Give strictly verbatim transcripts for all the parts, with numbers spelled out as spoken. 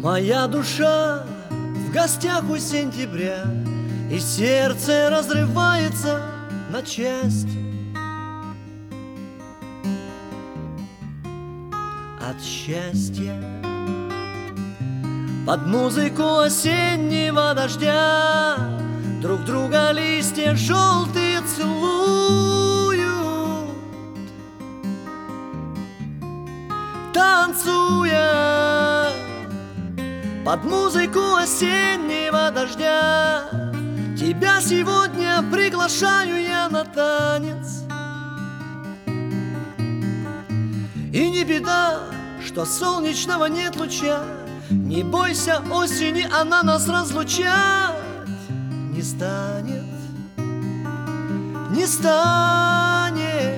Моя душа в гостях у сентября, и сердце разрывается на части от счастья. Под музыку осеннего дождя друг друга листья желтые целуют, танцуя под музыку осеннего дождя. Тебя сегодня приглашаю я на танец. И не беда, что солнечного нет луча. Не бойся осени, она нас разлучать не станет, не станет.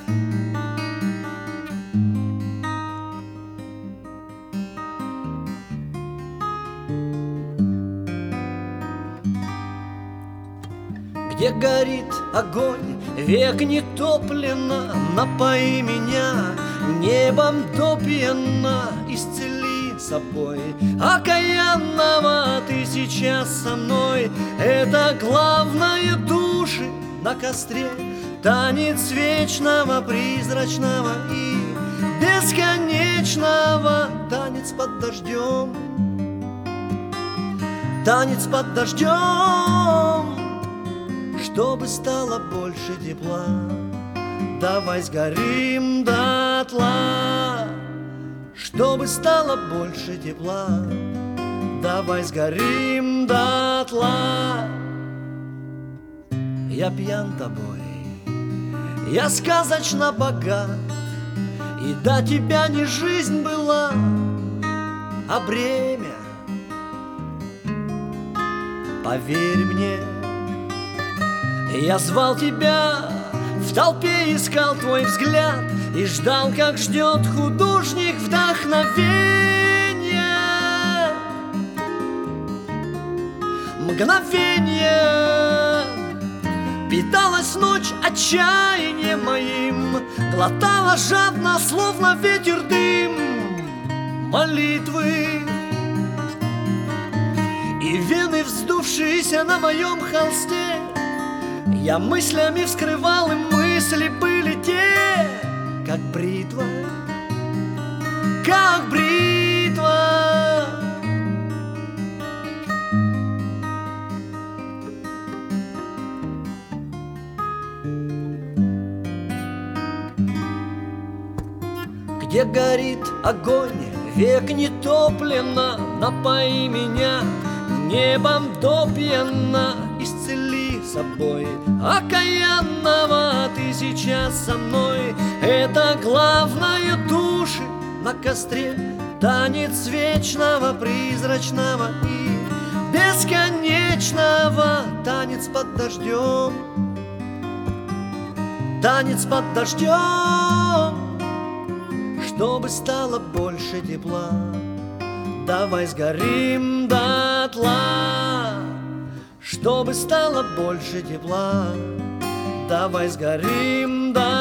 Где горит огонь, век не топлено, напои меня небом допьяно, исцели собой окаянного. Ты сейчас со мной, это главное, души на костре, танец вечного, призрачного и бесконечного, танец под дождем, танец под дождем. Чтобы стало больше тепла, давай сгорим дотла. Чтобы стало больше тепла, давай сгорим дотла. Я пьян тобой, я сказочно богат, и до тебя не жизнь была, а бремя. Поверь мне, я звал тебя, в толпе искал твой взгляд и ждал, как ждет художник вдохновения. Мгновение питалась ночь отчаянием моим, глотала жадно, словно ветер дым, молитвы и вены, вздувшиеся на моем холсте. Я мыслями вскрывал, и мысли были те, как бритва, как бритва. Где горит огонь, век не топлено, напои меня небом допьяно, исцели собой окаянного. Ты сейчас со мной, это главное, души на костре, танец вечного, призрачного и бесконечного, танец под дождем, танец под дождем. Чтобы стало больше тепла, давай сгорим дотла. Чтобы стало больше тепла, давай сгорим дотла.